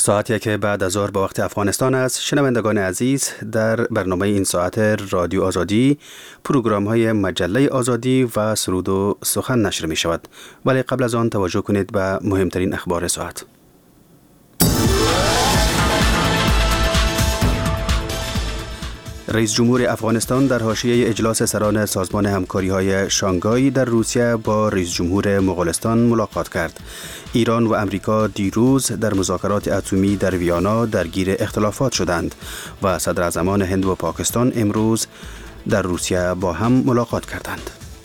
ساعت یک بعد از ظهر به وقت افغانستان است. شنوندگان عزیز، در برنامه این ساعت رادیو آزادی پروگرام های مجله آزادی و سرود و سخن نشر می شود، ولی قبل از آن توجه کنید به مهمترین اخبار ساعت. رئیس جمهور افغانستان در حاشیه اجلاس سران سازمان همکاری‌های شانگهای در روسیه با رئیس جمهور مغولستان ملاقات کرد. ایران و امریکا دیروز در مذاکرات اتمی در ویانا درگیر اختلافات شدند و صدراعظمان هند و پاکستان امروز در روسیه با هم ملاقات کردند.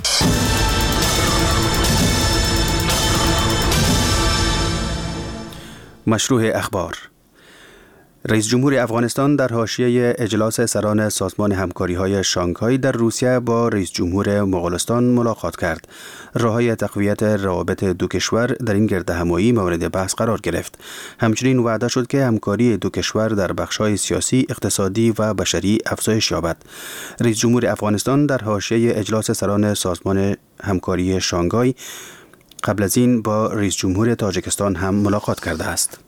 مشروع اخبار. رئیس جمهور افغانستان در حاشیه اجلاس سران سازمان همکاری‌های شانگهای در روسیه با رئیس جمهور مغولستان ملاقات کرد. راه‌های تقویت روابط دو کشور در این گردهمایی مورد بحث قرار گرفت. همچنین وعده شد که همکاری دو کشور در بخش‌های سیاسی، اقتصادی و بشری افزایش یابد. رئیس جمهور افغانستان در حاشیه اجلاس سران سازمان همکاری شانگهای قبل از این با رئیس جمهور تاجیکستان هم ملاقات کرده است.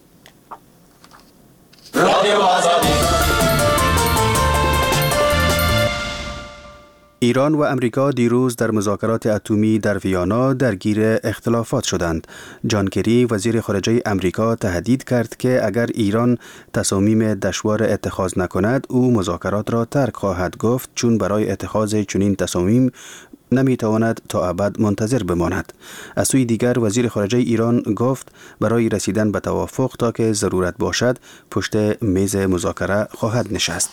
ایران و امریکا دیروز در مذاکرات اتمی در ویانا درگیر اختلافات شدند. جان کری وزیر خارجه امریکا تهدید کرد که اگر ایران تصامیم دشوار اتخاذ نکند او مذاکرات را ترک خواهد گفت، چون برای اتخاذ چنین تصامیم نمیتواند تا ابد منتظر بماند. از سوی دیگر وزیر خارجه ایران گفت برای رسیدن به توافق تا که ضرورت باشد پشت میز مذاکره خواهد نشست.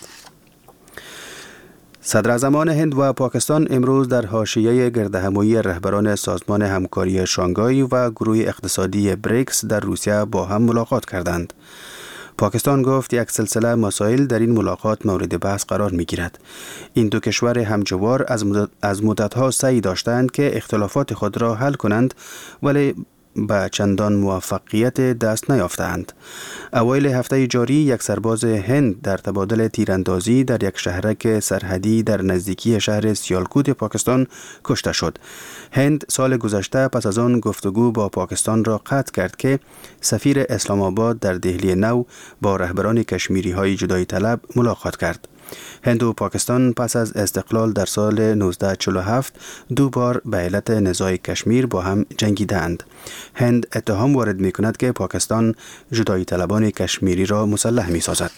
صدراعظمان هند و پاکستان امروز در حاشیه گردهمایی رهبران سازمان همکاری شانگهای و گروه اقتصادی بریکس در روسیه با هم ملاقات کردند. پاکستان گفت یک سلسله مسائل در این ملاقات مورد بحث قرار می گیرد. این دو کشور همجوار از مدتها سعی داشتند که اختلافات خود را حل کنند، ولی به چندان موفقیت دست نیافتند. اوایل هفته جاری یک سرباز هند در تبادل تیراندازی در یک شهرک سرحدی در نزدیکی شهر سیالکوت پاکستان کشته شد. هند سال گذشته پس از آن گفتگو با پاکستان را قطع کرد که سفیر اسلام آباد در دهلی نو با رهبران کشمیری های جدایی طلب ملاقات کرد. هند و پاکستان پس از استقلال در سال 1947 دو بار به علت نزاع کشمیر با هم جنگیدند. هند اتهام وارد می کند که پاکستان جدایی طلبان کشمیری را مسلح می سازد.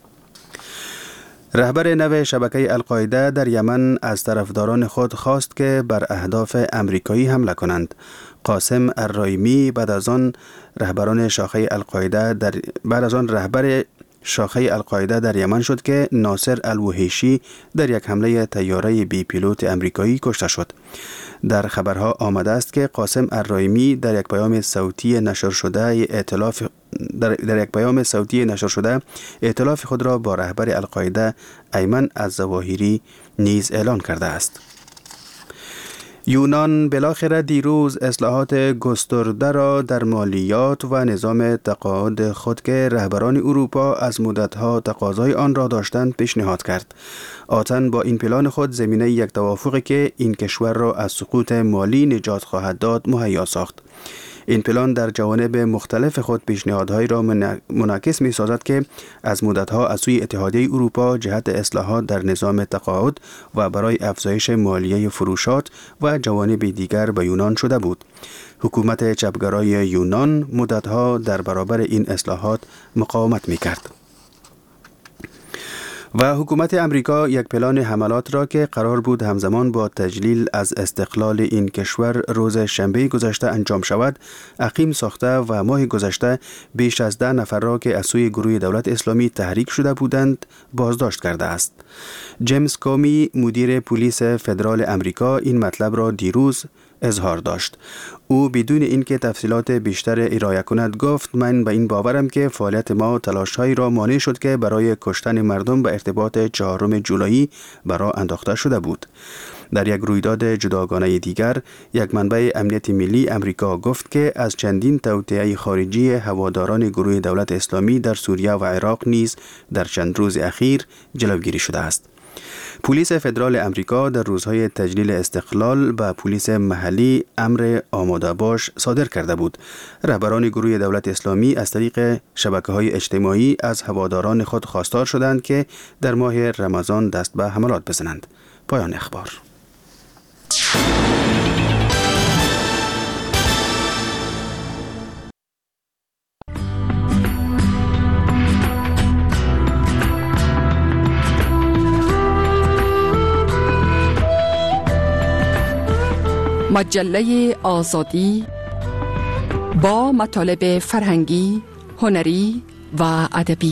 رهبر نو شبکه القاعده در یمن از طرفداران خود خواست که بر اهداف امریکایی حمله کنند. قاسم الرایمی بعد از آن رهبر شاخه القاعده در یمن شد که ناصر الوحیشی در یک حمله طیاره بی پیلوت امریکایی کشته شد. در خبرها آمده است که قاسم الرایمی در یک پیام صوتی نشر شده ائتلاف خود را با رهبر القاعده ایمن الظواهری نیز اعلان کرده است. یونان بالاخره دیروز اصلاحات گسترده را در مالیات و نظام تقاعد خود که رهبران اروپا از مدتها تقاضای آن را داشتند پیشنهاد کرد. آتن با این پلان خود زمینه یک توافقی که این کشور را از سقوط مالی نجات خواهد داد مهیا ساخت. این پلان در جوانب مختلف خود پیشنهادهایی را منعکس می سازد که از مدتها از سوی اتحادیه اروپا جهت اصلاحات در نظام تقاعد و برای افزایش مالیه فروشات و جوانب دیگر به یونان شده بود. حکومت چپگرای یونان مدتها در برابر این اصلاحات مقاومت می کرد. و حکومت امریکا یک پلان حملات را که قرار بود همزمان با تجلیل از استقلال این کشور روز شنبه گذشته انجام شود عقیم ساخته و ماه گذشته بیش از 10 نفر را که از سوی گروه دولت اسلامی تحریک شده بودند بازداشت کرده است. جیمز کومی مدیر پلیس فدرال امریکا این مطلب را دیروز اظهار داشت. او بدون اینکه تفصیلات بیشتر ارائه کند گفت من به این باورم که فعالیت ما تلاش‌هایی را مانع شد که برای کشتن مردم به ارتباط 4 جولایی برای انداخته شده بود. در یک رویداد جداگانه دیگر یک منبع امنیت ملی امریکا گفت که از چندین توطئه خارجی هواداران گروه دولت اسلامی در سوریه و عراق نیز در چند روز اخیر جلوگیری شده است. پلیس فدرال امریکا در روزهای تجلیل استقلال به پلیس محلی امر آماده باش صادر کرده بود. رهبران گروه دولت اسلامی از طریق شبکه‌های اجتماعی از هواداران خود خواستار شدند که در ماه رمضان دست به حملات بزنند. پایان اخبار. مجله آزادی با مطالب فرهنگی، هنری و ادبی.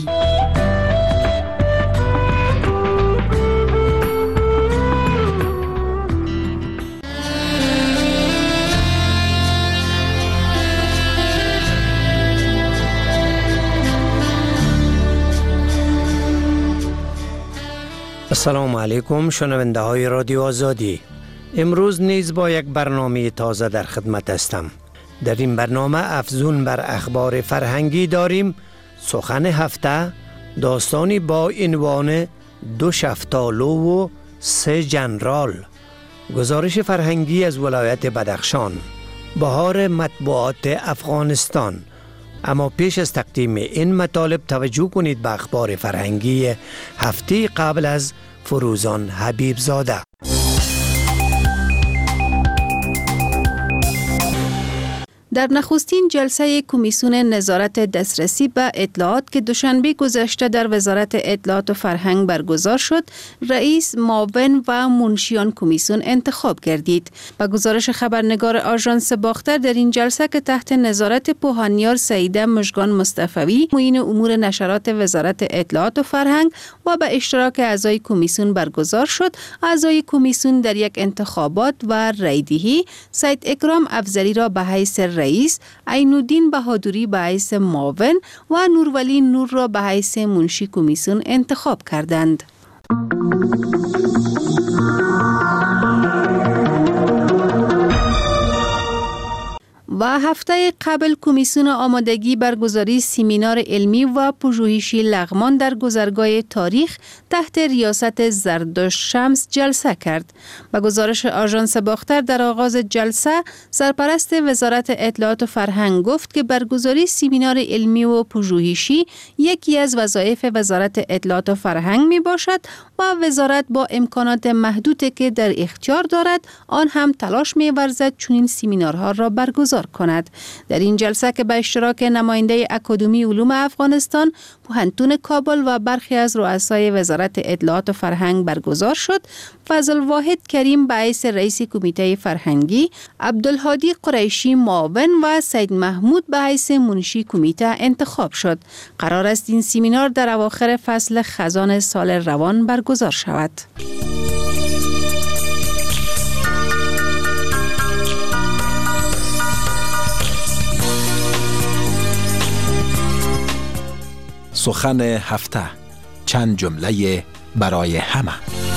السلام علیکم شنونده های رادیو آزادی. امروز نیز با یک برنامه تازه در خدمت هستم. در این برنامه افزون بر اخبار فرهنگی داریم سخن هفته، داستانی با عنوان 2 شفتالو و 3 جنرال، گزارش فرهنگی از ولایت بدخشان، بهار مطبوعات افغانستان. اما پیش از تقدیم این مطالب توجه کنید به اخبار فرهنگی هفته قبل از فروزان حبیب زاده. در نخستین جلسه کمیسیون نظارت دسترسی به اطلاعات که دوشنبه گذشته در وزارت اطلاعات و فرهنگ برگزار شد، رئیس، معاون و منشیان کمیسیون انتخاب گردید. به گزارش خبرنگار آژانس باختر، در این جلسه که تحت نظارت پوهانیار سعیده مژگان مصطفی، معین امور نشرات وزارت اطلاعات و فرهنگ و به اشتراک اعضای کمیسیون برگزار شد، اعضای کمیسیون در یک انتخابات و رایدهی سید اکرام افضلی را به حیث رئیس، عینالدین بهادری به حیث معاون و نورولی نور را به حیث منشی کمیسیون انتخاب کردند. و هفته قبل کمیسیون آمادگی برگزاری سمینار علمی و پژوهشی لغمان در گذرگاه تاریخ تحت ریاست زردشت شمس جلسه کرد. به گزارش آژانس باختر، در آغاز جلسه سرپرست وزارت اطلاعات و فرهنگ گفت که برگزاری سمینار علمی و پژوهشی یکی از وظایف وزارت اطلاعات و فرهنگ می باشد و وزارت با امکانات محدودی که در اختیار دارد آن هم تلاش می ورزد چنین سمینارها را برگزار کند. در این جلسه که به اشتراک نماینده اکادمی علوم افغانستان، پوهنتون کابل و برخی از رؤسای وزارت اطلاعات و فرهنگ برگزار شد، فضل واحد کریم به حیث رئیس کمیته فرهنگی، عبدالهادی قریشی معاون و سید محمود به حیث منشی کمیته انتخاب شد. قرار است این سمینار در اواخر فصل خزان سال روان برگزار شود. سخن هفته، چند جمله برای همه.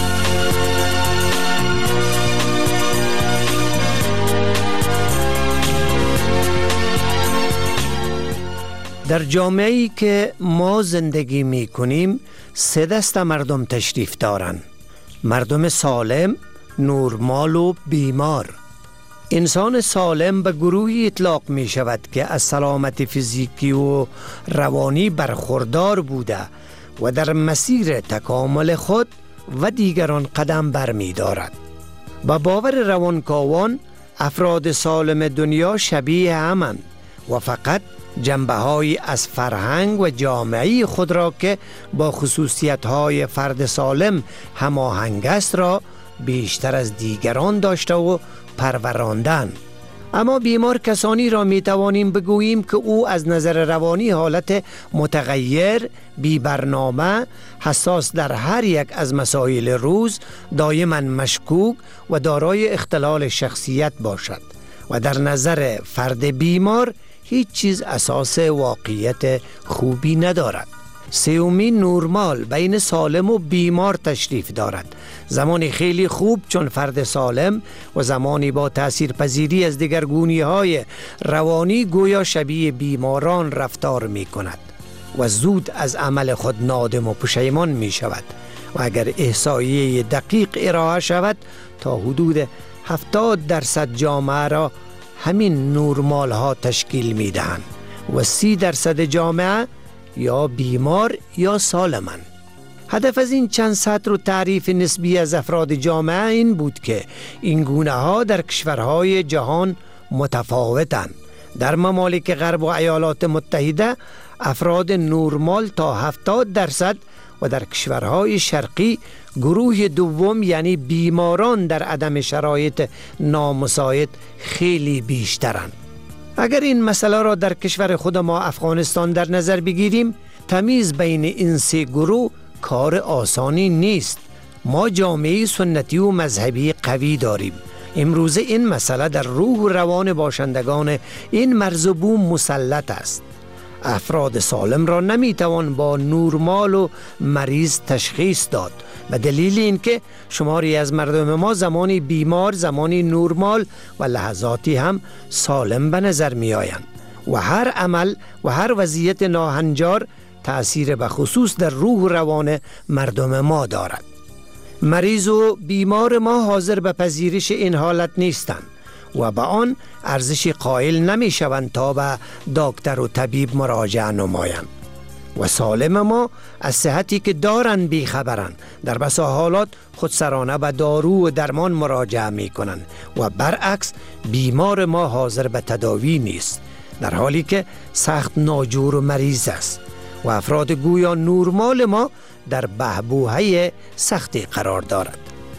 در جامعه‌ای که ما زندگی می کنیم 3 دسته مردم تشریف دارند: مردم سالم، نورمال و بیمار. انسان سالم به گروهی اطلاق می شود که از سلامت فیزیکی و روانی برخوردار بوده و در مسیر تکامل خود و دیگران قدم برمی دارد. با باور روانکاوان، افراد سالم دنیا شبیه همند و فقط جنبه‌هایی از فرهنگ و جامعه خود را که با خصوصیت‌های فرد سالم هماهنگ است را بیشتر از دیگران داشته و پروراندن. اما بیمار کسانی را می توانیم بگوییم که او از نظر روانی حالت متغیر، بی برنامه، حساس در هر یک از مسائل روز، دائما مشکوک و دارای اختلال شخصیت باشد و در نظر فرد بیمار هیچ چیز اساس واقعیت خوبی ندارد. سومی نورمال بین سالم و بیمار تشریف دارد. زمانی خیلی خوب چون فرد سالم و زمانی با تأثیر پذیری از دگرگونی های روانی گویا شبیه بیماران رفتار می کند و زود از عمل خود نادم و پشیمان می شود و اگر احصایه دقیق ارائه شود تا حدود 70% جامعه را همین نورمال ها تشکیل می دهند و 30% جامعه یا بیمار یا سالمند. هدف از این چند سطر و تعریف نسبی از افراد جامعه این بود که این گونه ها در کشورهای جهان متفاوتند. در ممالک غرب و ایالات متحده افراد نورمال تا 70% و در کشورهای شرقی گروه دوم یعنی بیماران در عدم شرایط نامساعد خیلی بیشترند. اگر این مسئله را در کشور خود ما افغانستان در نظر بگیریم، تمیز بین این سه گروه کار آسانی نیست. ما جامعه سنتی و مذهبی قوی داریم. امروزه این مسئله در روح و روان باشندگان این مرز و بوم مسلط است. افراد سالم را نمیتوان با نورمال و مریض تشخیص داد و دلیل این که شماری از مردم ما زمانی بیمار، زمانی نورمال و لحظاتی هم سالم به نظر می آیند و هر عمل و هر وضعیت ناهنجار تأثیر به خصوص در روح و روان مردم ما دارد. مریض و بیمار ما حاضر به پذیرش این حالت نیستند و به آن ارزش قائل نمی شوند تا به دکتر و طبیب مراجعه نمایند و سالم ما از صحتی که دارند بیخبرند. در بسا حالات خودسرانه به دارو و درمان مراجعه می کنند و برعکس بیمار ما حاضر به تداوی نیست، در حالی که سخت ناجور و مریض است و افراد گویا نورمال ما در بحبوحه سختی قرار دارد.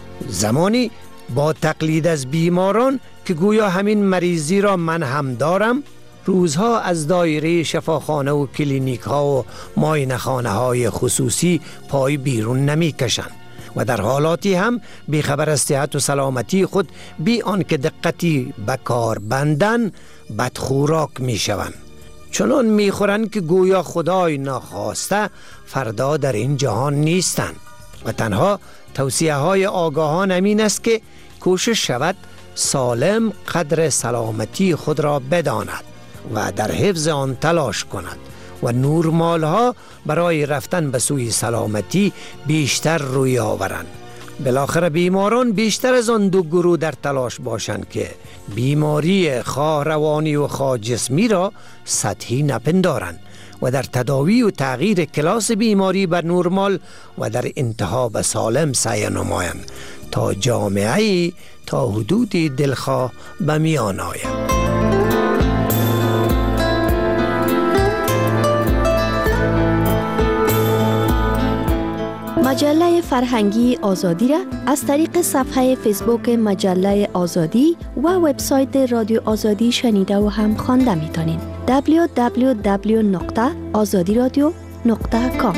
زمانی با تقلید از بیماران که گویا همین مریضی را من هم دارم، روزها از دایره شفاخانه و کلینیک ها و معاینه‌خانه های خصوصی پای بیرون نمی کشند و در حالاتی هم بیخبر از صحت و سلامتی خود بی آنکه دقتی به کار بندن بدخوراک می شوند. چنان می خورند که گویا خدای ناخواسته فردا در این جهان نیستند و تنها توصیه های آگاهان این است که کوشش شود سالم قدر سلامتی خود را بداند و در حفظ آن تلاش کند و نورمال ها برای رفتن به سوی سلامتی بیشتر روی آورند. بالاخره بیماران بیشتر از آن دو گروه در تلاش باشند که بیماری خواه روانی و خواه جسمی را سطحی نپندارند و در تداوی و تغییر کلاس بیماری به نورمال و در انتها به سالم سعی نمایند تا جامعه‌ای تا حدودی دلخواه به میان آید. مجله فرهنگی آزادی را از طریق صفحه فیسبوک مجله آزادی و وبسایت رادیو آزادی شنیده و هم خوانده میتونین. www.azadiradio.com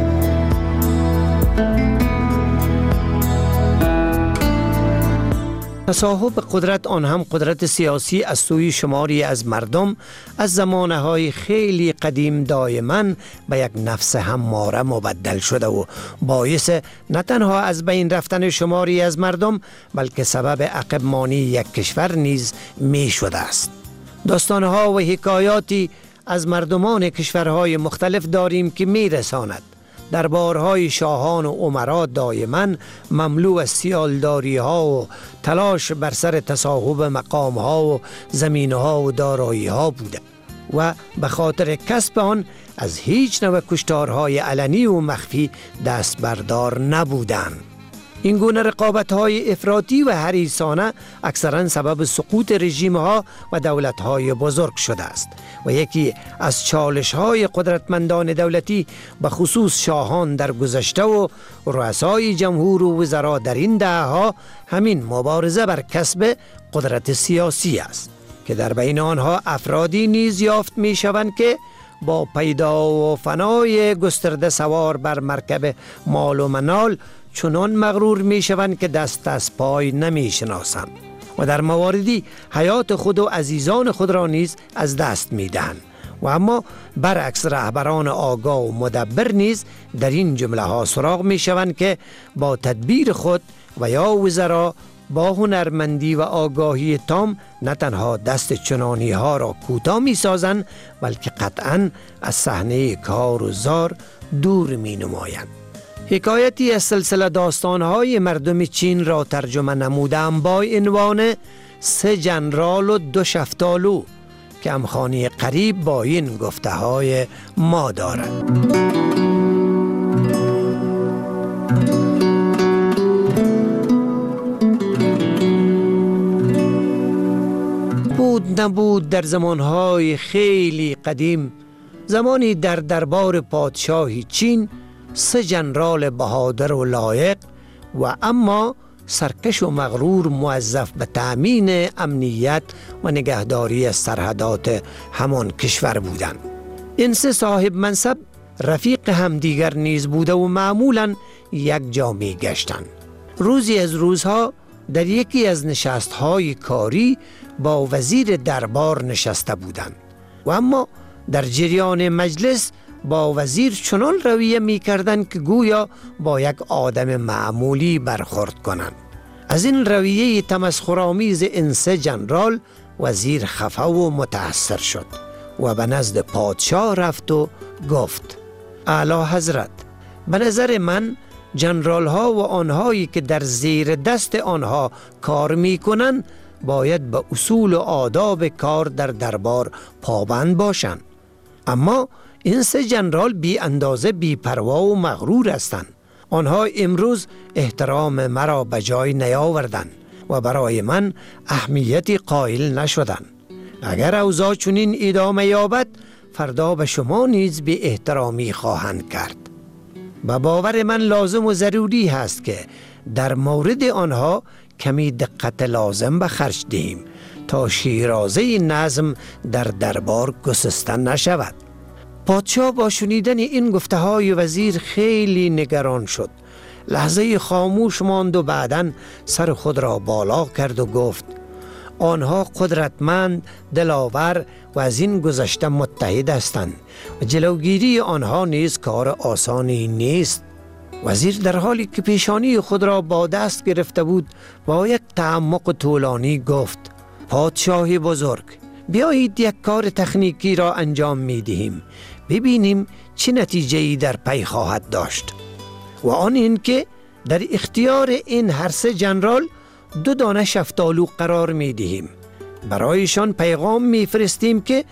تصاحب قدرت، آن هم قدرت سیاسی از سوی شماری از مردم از زمانه‌های خیلی قدیم دائما به یک نفس همواره مبدل شده و باعث نه تنها از بین رفتن شماری از مردم بلکه سبب عقب مانی یک کشور نیز می شده است. داستانها و حکایاتی از مردمان کشورهای مختلف داریم که می رساند دربارهای شاهان و امرا دائما مملو از سیالداری ها و تلاش بر سر تصاحب مقام ها و زمین ها و دارایی ها بوده و به خاطر کسب آن از هیچ نوع کشتارهای علنی و مخفی دست بردار نبودند. این گونه رقابت‌های افراطی و حریصانه اکثراً سبب سقوط رژیم‌ها و دولت‌های بزرگ شده است و یکی از چالش‌های قدرتمندان دولتی به خصوص شاهان در گذشته و رؤسای جمهور و وزرا در این دهه‌ها همین مبارزه بر کسب قدرت سیاسی است که در بین آنها افرادی نیز یافت می‌شوند که با پیدا و فنای گسترده سوار بر مرکب مال و منال چنان مغرور می شوند که دست از پای نمی شناسند و در مواردی حیات خود و عزیزان خود را نیز از دست می دهند و اما برعکس رهبران آگاه و مدبر نیز در این جمله ها سراغ می شوند که با تدبیر خود و یا وزرا با هنرمندی و آگاهی تام نه تنها دست چنانی ها را کوتاه می سازند بلکه قطعاً از صحنه کار و زار دور می نمایند. حکایتی از سلسله داستانهای مردم چین را ترجمه نمودم با عنوان 3 جنرال و 2 شفتالو که همخوانی قریب با این گفته های ما دارد. بود نبود در زمانهای خیلی قدیم، زمانی در دربار پادشاهی چین 3 جنرال بهادر و لایق و اما سرکش و مغرور موظف به تأمین امنیت و نگهداری سرحدات همان کشور بودند. این 3 صاحب منصب رفیق همدیگر نیز بوده و معمولاً یک جا می گشتند. روزی از روزها در یکی از نشستهای کاری با وزیر دربار نشسته بودند و اما در جریان مجلس با وزیر چنان رویه می کردند که گویا با یک آدم معمولی برخورد کنند. از این رویه تمسخرآمیز این 3 جنرال وزیر خفه و متأثر شد و به نزد پادشاه رفت و گفت: اعلی حضرت، به نظر من جنرال ها و آنهایی که در زیر دست آنها کار می کنند باید به اصول و آداب کار در دربار پابند باشند، اما این 3 جنرال بی اندازه بی پروا و مغرور هستند. آنها امروز احترام مرا به جای نیاوردند و برای من اهمیتی قائل نشدند. اگر اوضاع چنین ادامه یابد فردا به شما نیز بی احترامی خواهند کرد. به باور من لازم و ضروری هست که در مورد آنها کمی دقت لازم به خرج دهیم تا شیرازه نظم در دربار گسسته نشود. پادشاه با شنیدن این گفته های وزیر خیلی نگران شد. لحظه خاموش ماند و بعداً سر خود را بالا کرد و گفت: آنها قدرتمند، دلاور و از این گذشته متحد هستند و جلوگیری آنها نیز کار آسانی نیست. وزیر در حالی که پیشانی خود را با دست گرفته بود با یک تعمق طولانی گفت: پادشاهی بزرگ، بیایید یک کار تکنیکی را انجام می دهیم، ببینیم چه نتیجه‌ای در پی خواهد داشت. و آن این که در اختیار این هر 3 جنرال 2 دانه شفتالو قرار می دهیم. برایشان پیغام می فرستیم که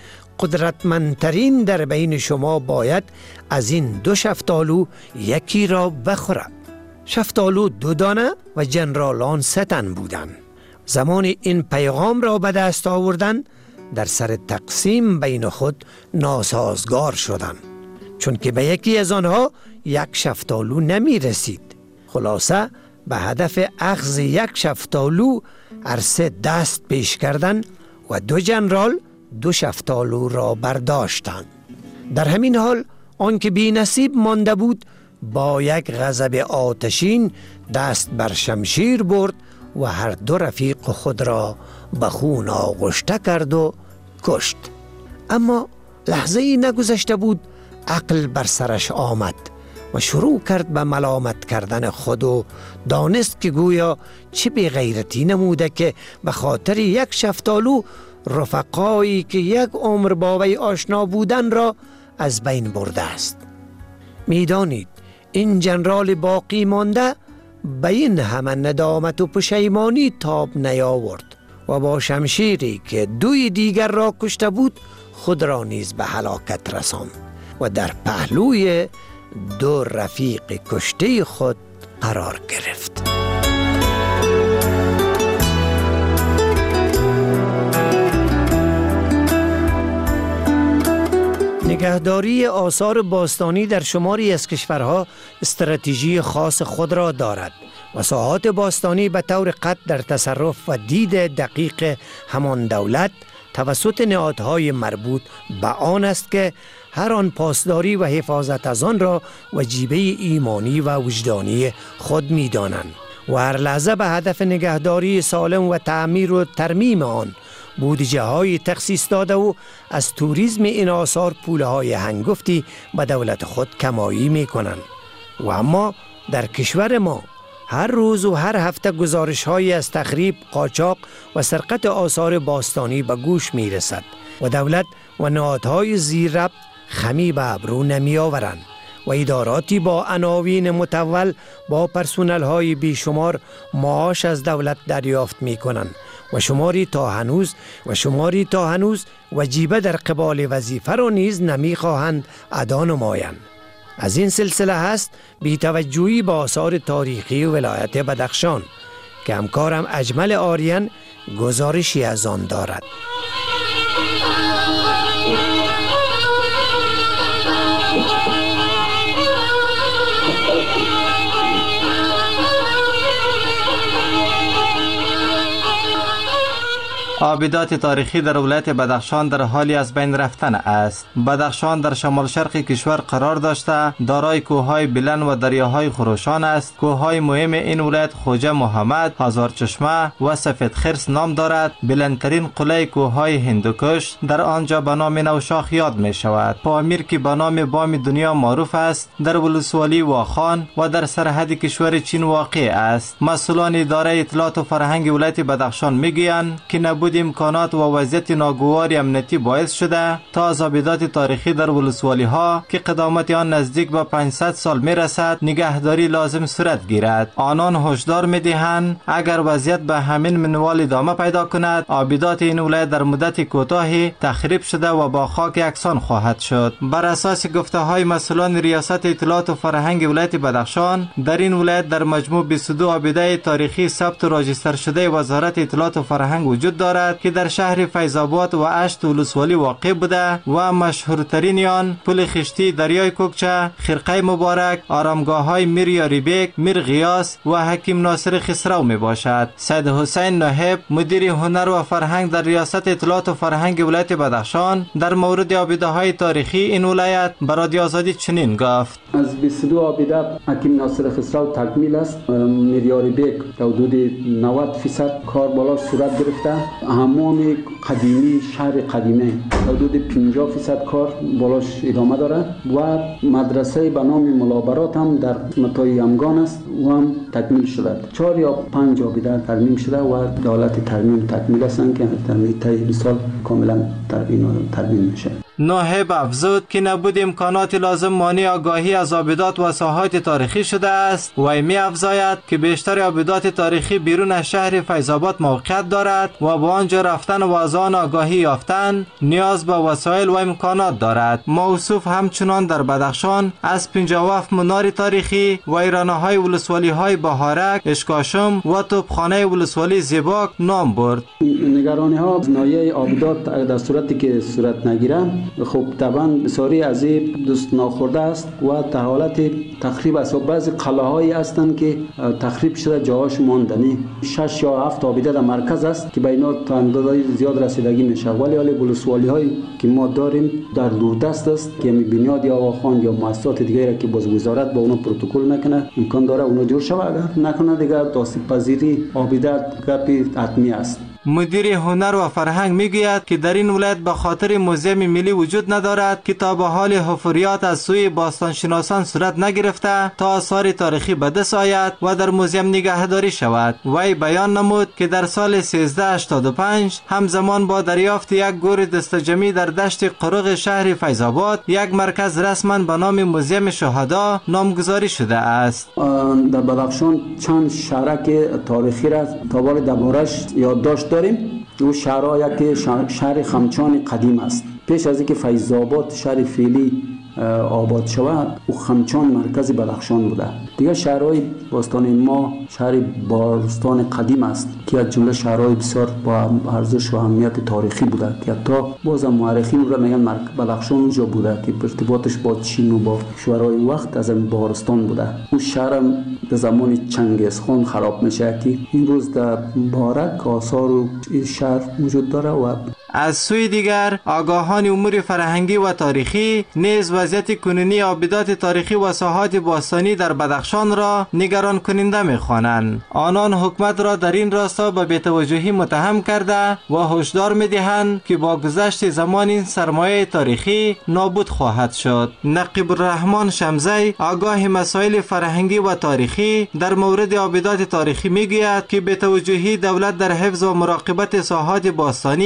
قدرتمندترین در بین شما باید از این 2 شفتالو یکی را بخورد. شفتالو 2 دانه و جنرالان 3 تن بودند. زمان این پیغام را به دست آوردن در سر تقسیم بین خود ناسازگار شدند، چون که به یکی از آنها 1 شفتالو نمی رسید. خلاصه به هدف اخذ 1 شفتالو هر 3 دست پیش کردند و 2 جنرال 2 شفتالو را برداشتند. در همین حال آنکه بی نصیب مانده بود با یک غضب آتشین دست بر شمشیر برد و هر 2 رفیق خود را به خون آغشته کرد و کشت. اما لحظه ای نگذشته بود عقل بر سرش آمد و شروع کرد به ملامت کردن خود و دانست که گویا چه بی غیرتی نموده که به خاطر 1 شفتالو رفقایی که 1 عمر با وی آشنا بودن را از بین برده است. میدانید این جنرال باقی مانده به این همه ندامت و پشیمانی تاب نیاورد و با شمشیری که 2 دیگر را کشته بود خود را نیز به هلاکت رساند و در پهلوی 2 رفیق کشته خود قرار گرفت. نگهداری آثار باستانی در شماری از کشورها استراتژی خاص خود را دارد و ساحات باستانی به طور قطع در تصرف و دید دقیق همان دولت توسط نهادهای مربوط به آن است که هر آن پاسداری و حفاظت از آن را وجیبه ایمانی و وجدانی خود می دانند و هر لحظه به هدف نگهداری سالم و تعمیر و ترمیم آن بودجه های تخصیص داده و از توریسم این آثار پوله های هنگفتی به دولت خود کمایی می کنند. و اما در کشور ما هر روز و هر هفته گزارش هایی از تخریب، قاچاق و سرقت آثار باستانی به گوش می رسد و دولت و نهادهای زیر ربط خمی به ابرو نمی آورند و اداراتی با عناوین متول با پرسونل های بیشمار معاش از دولت دریافت می کنند و شماری تا هنوز وجیبه در قبال وظیفه را نیز نمی خواهند ادا نمایند. از این سلسله هست بی‌توجهی با آثار تاریخی ولایت بدخشان که همکارم اجمل آریان گزارشی از آن دارد. آبدات تاریخی در ولایت بدخشان در حالی از بین رفتن است. بدخشان در شمال شرق کشور قرار داشته دارای کوههای بلند و دریاهای خروشان است. کوههای مهم این ولایت خوجه محمد، هزار چشمه و سفید خرس نام دارد. بلندترین قله کوههای هندوکش در آنجا به نام نوشاخ یاد می شود. پامیر که به نام بام دنیا معروف است در ولسوالی واخان و در سرحد کشور چین واقع است. مسئولان اداره اطلاعات و فرهنگ ولایت بدخشان میگویند که نبود امکانات و وضعیت ناگوار امنیتی باعث شده تا از آبدات تاریخی در ولسوالی ها که قدامت آن نزدیک به 500 سال می رسد نگهداری لازم صورت گیرد. آنان هشدار می دهند اگر وضعیت به همین منوال ادامه پیدا کند آبدات این ولایت در مدت کوتاهی تخریب شده و با خاک یکسان خواهد شد. بر اساس گفته های مسئولان ریاست اطلاعات و فرهنگ ولایت بدخشان در این ولایت در مجموع 22 آبده تاریخی ثبت و راجستر شده وزارت اطلاعات و فرهنگ وجود دارد که در شهر فیض‌آباد و 8 ولسوالی واقع بوده و مشهورترین آن پل خشتی دریای کوکچه، خرقه مبارک، آرامگاه‌های میر یاریبک، میر غیاس و حکیم ناصر خسرو می باشد. سید حسین ناهب مدیر هنر و فرهنگ در ریاست اطلاعات و فرهنگ ولایت بدخشان در مورد آبده‌های تاریخی این ولایت به رادیو آزادی چنین گفت: از 22 آبده حکیم ناصر خسرو تکمیل است. میر یاریبک حدود 90% کار بالا صورت گرفته. حمام قدیمی شهر قدیمی حدود 50% کار بالاش ادامه داره و مدرسه به نام ملابرات هم در متای یمگان است و هم تکمیل شده. 4 یا 5 آبده ترمیم شده و دولت ترمیم تکمیل هستند که در طی سال کاملا ترمیم میشه. ناهب افزود که نبود امکانات لازم مانع آگاهی از آبدات و ساحات تاریخی شده است و می افزاید که بیشتر آبدات تاریخی بیرون از شهر فیض‌آباد موقعیت دارد و با آنجا رفتن و از آن آگاهی یافتن نیاز به وسایل و امکانات دارد. موصوف همچنان در بدخشان از 57 منار تاریخی و ایرانه‌های ولسوالی‌های بهارک، اشکاشم و توپخانه ولسوالی زیباک نام برد. نگرانی‌ها نایه آبدات در صورتی که صورت نگیره خب طبعا بسیاری از این دوست ناخورده است و در حالت تخریب است و بعضی قلعه‌هایی هستند که تخریب شده جاهاش ماندنی. 6 یا 7 آبده در مرکز است که به اینا تا اندازه زیاد رسیدگی میشه ولی ولسوالی‌هایی که ما داریم در دوردست است که بنیاد یا آواخان یا مؤسسات دیگری که باز وزارت با اونها پروتکل میکنه امکان داره اونها جور شود. اگر نکنه دیگه آسیب پذیری آبده گپی حتمی است. مدیر هنر و فرهنگ میگوید که در این ولایت به خاطر موزیم ملی وجود ندارد که تا به حال حفریات از سوی باستانشناسان صورت نگرفته تا آثار تاریخی به دست آید و در موزیم نگهداری شود. وی بیان نمود که در سال 1385 همزمان با دریافت یک گور دستجمی در دشت قرق شهر فیض‌آباد یک مرکز رسما به نام موزیم شهدا نامگذاری شده است. در بدخشان چند شهرک تاریخی را تا بال دربارش یادداشت داریم. او شهرها یک شهر خمچان قدیم است. پیش از اینکه فیض‌آباد شهر فعلی آباد شود او خمچان مرکز بدخشان بوده. دیگه شهرهای باستانی ما شهر بارستان قدیم است که از جمله شهرهای بسیار با ارزش و اهمیت تاریخی بوده که حتی بازم مورخین را میگن بدخشان اونجا بوده که ارتباطش با چین و با کشورهای وقت از این بارستان بوده. اون شهر در زمان چنگیزخان خراب میشه که این روز در بارک آثار این شهر وجود داره. و از سوی دیگر آگاهان امور فرهنگی و تاریخی نیز وضعیت کنونی آبدات تاریخی و ساحات باستانی در بدخشان را نگران کننده می‌خوانند. آنان حکومت را در این راستا به بی‌توجهی متهم کرده و هشدار می‌دهند که با گذشت زمان این سرمایه تاریخی نابود خواهد شد. نقیب الرحمن شمزی آگاه مسائل فرهنگی و تاریخی در مورد آبدات تاریخی می‌گوید که بی‌توجهی دولت در حفظ و مراقبت ساحات باستانی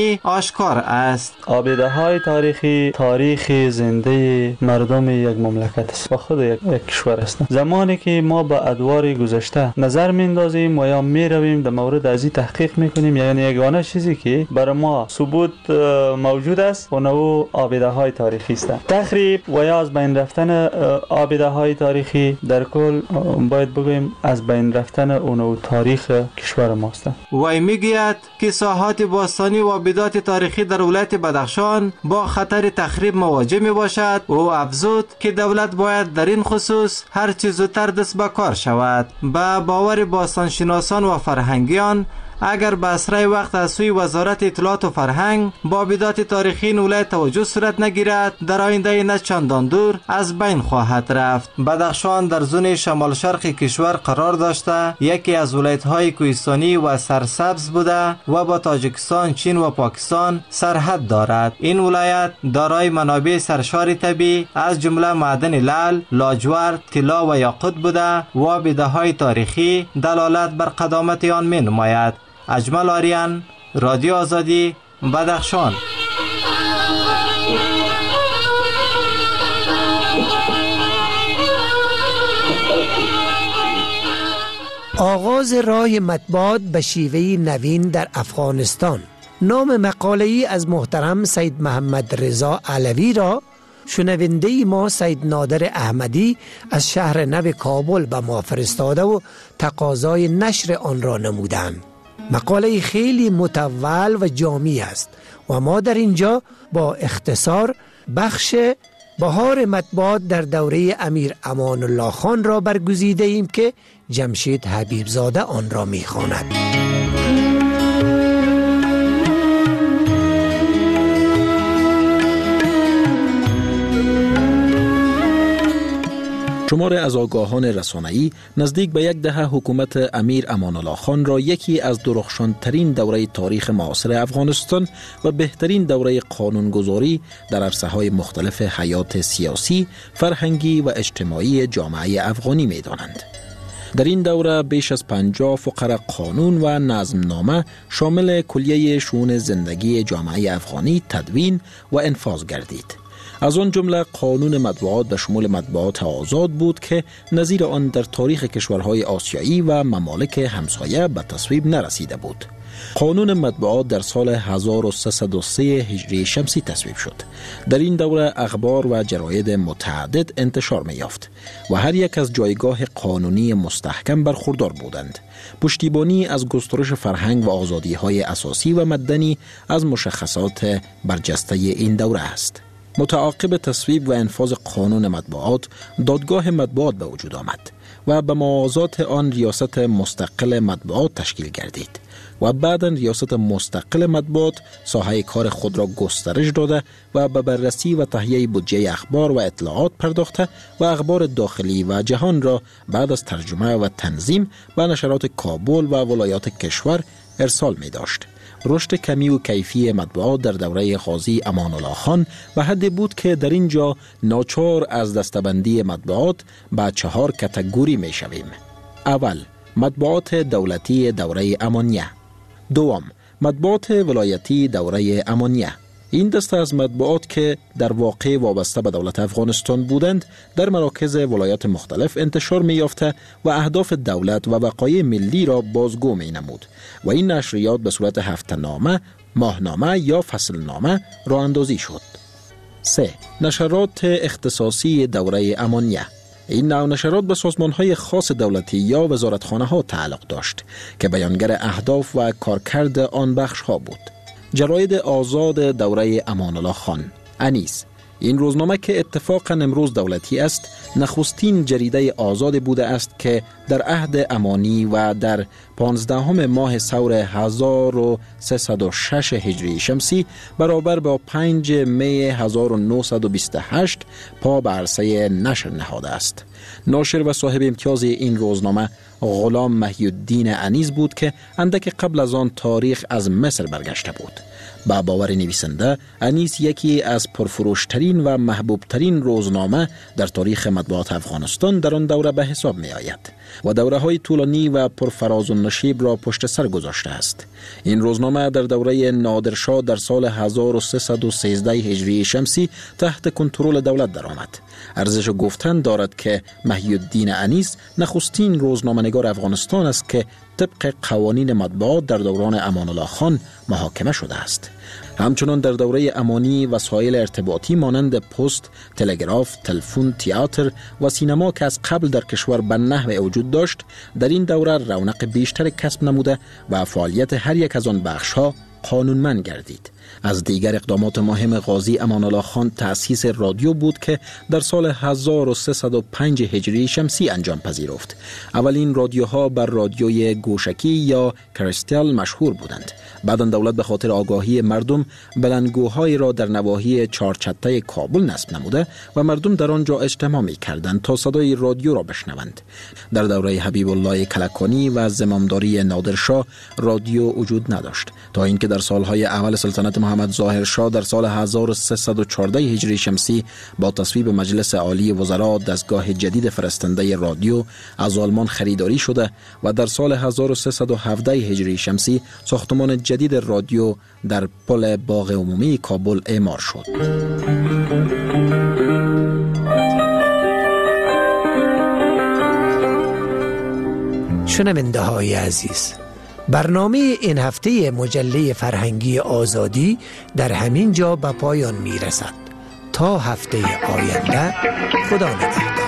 آشکار است. آبده‌های تاریخی تاریخ زنده مردم یک مملکت است و خود یک کشور است. زمانی که ما با ادوار گذشته نظر میندازیم و یا میرویم در مورد ازی تحقیق میکنیم، یعنی یگانه چیزی که برای ما ثبوت موجود است و نوع آبده‌های تاریخی است. تخریب و یا از بین رفتن آبده‌های تاریخی در کل باید بگوییم از بین رفتن اون تاریخ کشور ماست. وی میگوید که ساحات باستانی و آبدات تاریخی در ولایت بدخشان با خطر تخریب مواجه می باشد و افزود که دولت باید در این خصوص هر چیز زودتر دست به کار شود. به باور باستانشناسان و فرهنگیان، اگر به اسرع وقت از سوی وزارت اطلاعات و فرهنگ با آبدات تاریخی این ولایت توجه صورت نگیرد، در آینده نه چندان دور از بین خواهد رفت. بدخشان در زون شمال شرق کشور قرار داشته یکی از ولایت‌های کوهستانی و سرسبز بوده و با تاجیکستان، چین و پاکستان سرحد دارد. این ولایت دارای منابع سرشار طبیعی از جمله معدن لعل، لاجورد، طلا و یاقوت بوده و آبده‌های تاریخی دلالت بر قدامت آن می‌نماید. اجمل آریان، رادیو آزادی، بدخشان. آغاز راه مطبوعات به شیوه نوین در افغانستان. نام مقاله‌ای از محترم سید محمد رضا علوی را شنونده ما سید نادر احمدی از شهر نو کابل به ما فرستاده و تقاضای نشر آن را نمودند. مقاله خیلی مطول و جامع است و ما در اینجا با اختصار بخش بهار مطبوعات در دوره امیر امان الله خان را برگزیده ایم که جمشید حبیب زاده آن را می‌خواند. شمار از آگاهان رسانه‌ای نزدیک به 10 دهه حکومت امیر امان الله خان را یکی از درخشانترین دوره تاریخ معاصر افغانستان و بهترین دوره قانونگذاری در عرصه‌های مختلف حیات سیاسی، فرهنگی و اجتماعی جامعه افغانی می‌دانند. در این دوره بیش از 50 فقره قانون و نظمنامه شامل کلیه شؤون زندگی جامعه افغانی تدوین و انفاذ گردید. از آن جمله قانون مطبوعات به شمول مطبوعات آزاد بود که نظیر آن در تاریخ کشورهای آسیایی و ممالک همسایه به تصویب نرسیده بود. قانون مطبوعات در سال 1303 هجری شمسی تصویب شد. در این دوره اخبار و جراید متعدد انتشار می یافت و هر یک از جایگاه قانونی مستحکم برخوردار بودند. پشتیبانی از گسترش فرهنگ و آزادی‌های اساسی و مدنی از مشخصات برجسته این دوره است. متعاقب تصویب و انفاذ قانون مطبوعات، دادگاه مطبوعات به وجود آمد و به موازات آن ریاست مستقل مطبوعات تشکیل گردید و بعداً ریاست مستقل مطبوعات ساحه کار خود را گسترش داده و به بررسی و تهیه بودجه اخبار و اطلاعات پرداخته و اخبار داخلی و جهان را بعد از ترجمه و تنظیم به نشرات کابل و ولایات کشور ارسال می داشت. رشد کمی و کیفی مطبوعات در دوره قاضی امان الله خان به حدی بود که در اینجا ناچار از دستبندی مطبوعات به 4 کاتگوری می شویم. اول، مطبوعات دولتی دوره امانیه. دوم، مطبوعات ولایتی دوره امانیه. این دسته از مطبوعات که در واقع وابسته به دولت افغانستان بودند در مراکز ولایات مختلف انتشار می یافته و اهداف دولت و وقایع ملی را بازگو می نمود و این نشریات به صورت هفته‌نامه، ماهنامه یا فصلنامه راه اندازی شد. 3. نشرات اختصاصی دوره امانیه. این نوع نشرات به سازمان‌های خاص دولتی یا وزارتخانه‌ها تعلق داشت که بیانگر اهداف و کارکرد آن بخش‌ها بود. جراید آزاد دوره امان الله خان. انیس. این روزنامه که اتفاقاً امروز دولتی است، نخستین جریده آزاد بوده است که در عهد امانی و در 15 ماه ثور 1306 هجری شمسی برابر با 5 می 1928 پا به عرصه نشر نهاده است. ناشر و صاحب امتیاز این روزنامه غلام محی الدین انیس بود که اندک قبل از آن تاریخ از مصر برگشته بود. با باور نویسنده، انیس یکی از پرفروشترین و محبوبترین روزنامه در تاریخ مطبوعات افغانستان در آن دوره به حساب می آید و دوره‌های طولانی و پرفراز و نشیب را پشت سر گذاشته است. این روزنامه در دوره نادرشاه در سال 1313 هجری شمسی تحت کنترل دولت درآمد. ارزش گفتن دارد که محی الدین انیس نخستین روزنامه‌نگار افغانستان است که طبق قوانین مطبوعات در دوران امان الله خان محاکمه شده است. همچنان در دوره امانی وسایل ارتباطی مانند پست، تلگراف، تلفن، تئاتر و سینما که از قبل در کشور به نحو وجود داشت، در این دوره رونق بیشتر کسب نموده و فعالیت هر یک از آن بخش‌ها قانونمند گردید. از دیگر اقدامات مهم قاضی امان الله خان تأسیس رادیو بود که در سال 1305 هجری شمسی انجام پذیرفت. اولین رادیوها بر رادیوی گوشکی یا کریستال مشهور بودند. بعداً دولت به خاطر آگاهی مردم بلندگوهای را در نواحی چارچته کابل نصب نموده و مردم در آنجا اجتماع می کردند تا صدای رادیو را بشنوند. در دوره حبیب الله کلکانی و زمامداری نادرشاه رادیو وجود نداشت تا اینکه در سالهای اول سلطنت محمد ظاهر شاه در سال 1314 هجری شمسی با تصویب مجلس عالی وزرا دستگاه جدید فرستنده رادیو از آلمان خریداری شده و در سال 1317 هجری شمسی ساختمان جدید رادیو در پل باغ عمومی کابل اعمار شد. شنونده های عزیز، برنامه این هفته مجله فرهنگی آزادی در همین جا به پایان می رسد. تا هفته آینده، خدا نگهدار.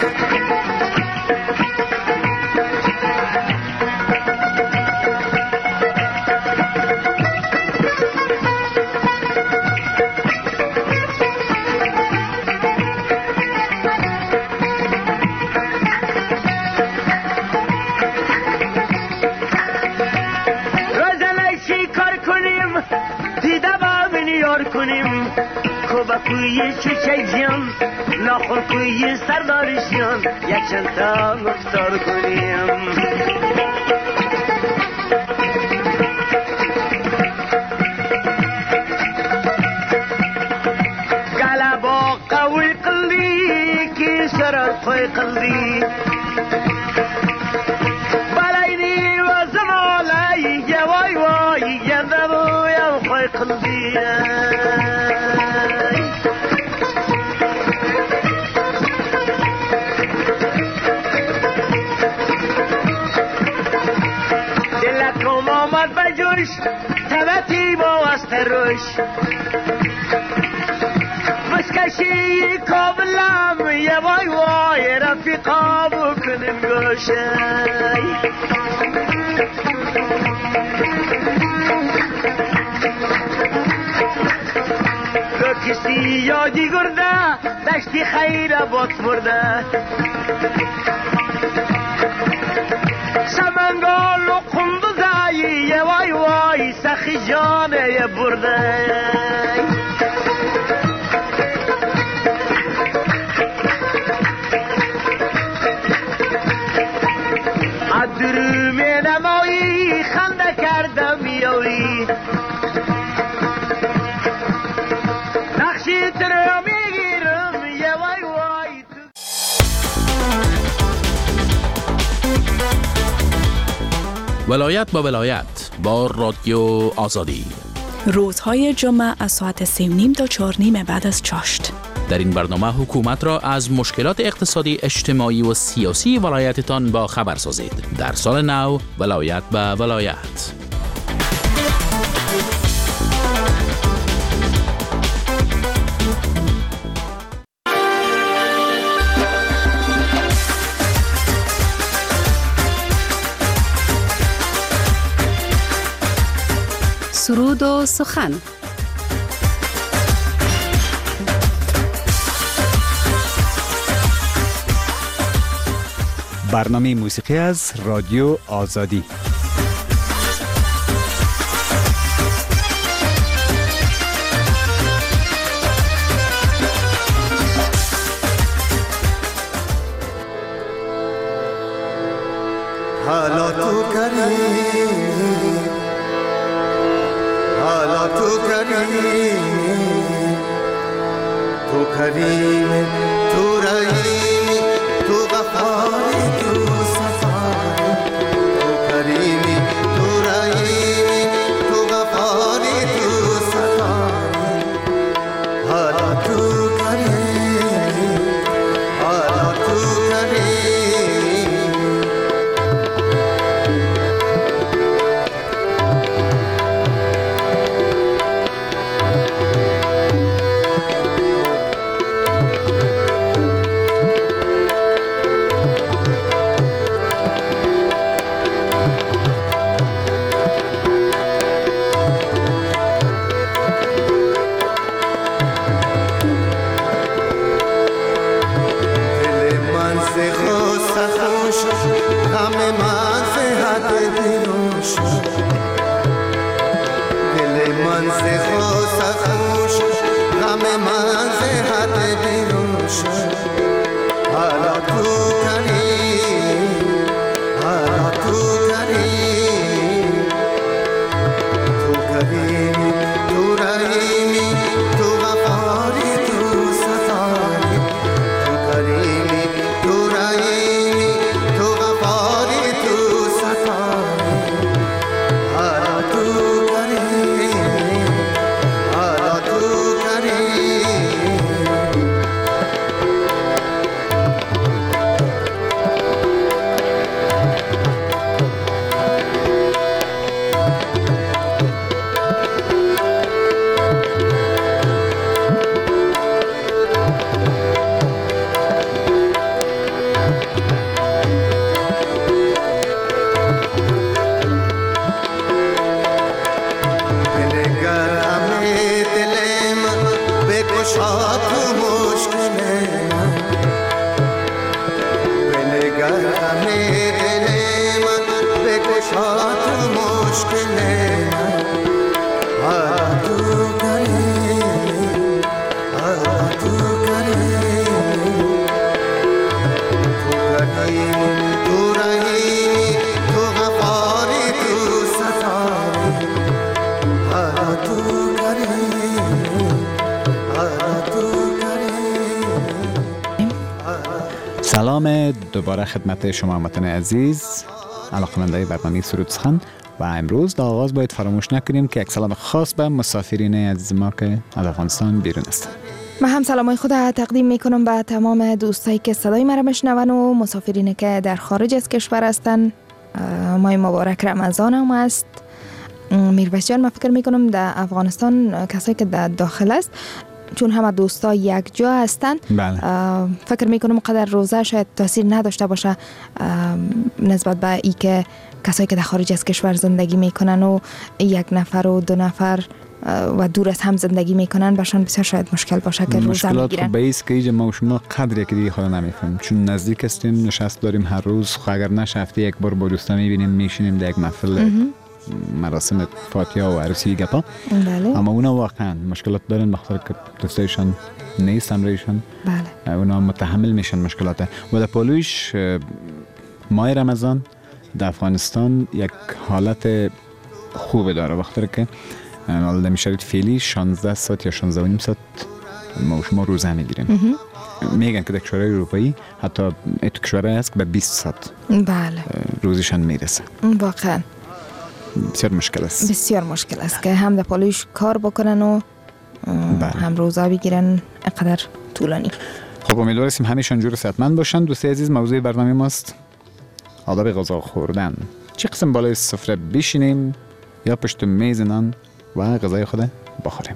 کوی چیچیان ناخن کوی سردارشیان یک چند تا گفتار کنیم گلبا قوی قلبی کی سرر خوی قلبی بلایدی و زمالی وای وای گندبو یا خوی قلبی تبتی با استروش مسکشی کابلم یه وای وای رفیقا بکنیم گوشه تو کسی یادی گرده دشتی خیر بات برده سمنگال و قندوزایی یه وای وای سخی جانه یه برده عدرومی نمایی خنده کردم یوی نقشی تر میگیرم یه وای وای ولایت با ولایت با رادیو آزادی، روزهای جمعه از ساعت 3:30 تا 4:30 بعد از چاشت. در این برنامه حکومت را از مشکلات اقتصادی، اجتماعی و سیاسی ولایتتان با خبر سازید. در سال نو ولایت به ولایت. سرود و سخن. برنامه موسیقی از رادیو آزادی. حالا تو کری حالا تو کریمی تو کریمی تو رحیمی تو غفاری تو صفاری تو کریمی تو رحیمی تو غفاری تو صفاری حالا تو کریمی حالا تو کریمی سلام دوباره خدمت شما هموطنان عزیز، علاقه‌مندان برنامه سرود سخن. و امروز در آغاز باید فراموش نکنیم که یک سلام خاص به مسافرین عزیز ما که از افغانستان بیرون هستند. من هم سلامای خود تقدیم میکنم به تمام دوستایی که صدای مرا میشنون و مسافرینی که در خارج از کشور هستند. ماه مبارک رمضان هم است. میرویس جان، من فکر میکنم در افغانستان کسایی که در داخل است چون همه دوستا یک جا هستن، بله. فکر میکنم قدر روزه شاید تاثیر نداشته باشه نسبت به ای که کسایی که در خارج از کشور زندگی میکنن و یک نفر و دو نفر و دور از هم زندگی میکنن، برشان بسیار شاید مشکل باشه که روزه میگیرن. مشکلات به ایست که ایجا ما و شما قدر یکی دیگه حالا نمیفهمیم، چون نزدیک هستیم، نشست داریم هر روز، اگر نشه هفته یک بار با دوستا میبینیم، میشینیم در یک محفل مراسم فاتحه و عروسی گپا. بله. اما اونا واقعا مشکلات دارن بخاطر که دوستایشان نیست همراهشان. بله. اونا متحمل میشن مشکلات. و در پالویش ماه رمضان در افغانستان یک حالت خوب داره، بخاطر که حالا میشارید فعلی 16 ساعت یا 16 و نیم ساعت ما و شما روزه میگیریم. میگن که در کشورهای اروپایی حتی ایتو کشورهای هست که به 20 ساعت بله روزشان میرسه. واقعا بسیار مشکل است. بسیار مشکل است که هم در پالویش کار بکنن و هم روزه بگیرن اقدر طولانی. خب امیدواریم همیشان جور صحتمند باشند. دوستای عزیز، موضوع برنامه ماست آداب غذا خوردن. چه قسم بالای سفره بشینیم یا پشت میز نان و غذای خود بخوریم؟